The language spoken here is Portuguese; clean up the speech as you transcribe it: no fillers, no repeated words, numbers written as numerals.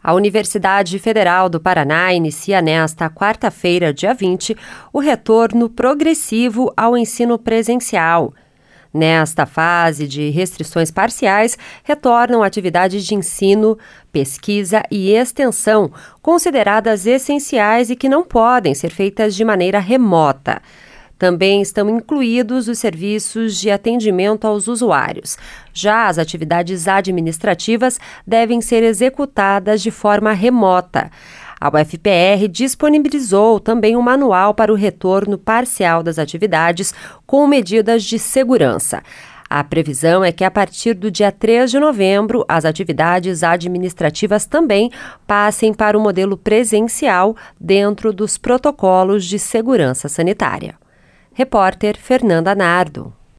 A Universidade Federal do Paraná inicia nesta quarta-feira, dia 20, o retorno progressivo ao ensino presencial. Nesta fase de restrições parciais, retornam atividades de ensino, pesquisa e extensão, consideradas essenciais e que não podem ser feitas de maneira remota. Também estão incluídos os serviços de atendimento aos usuários. Já as atividades administrativas devem ser executadas de forma remota. A UFPR disponibilizou também um manual para o retorno parcial das atividades com medidas de segurança. A previsão é que a partir do dia 3 de novembro, as atividades administrativas também passem para o modelo presencial dentro dos protocolos de segurança sanitária. Repórter Fernanda Nardo.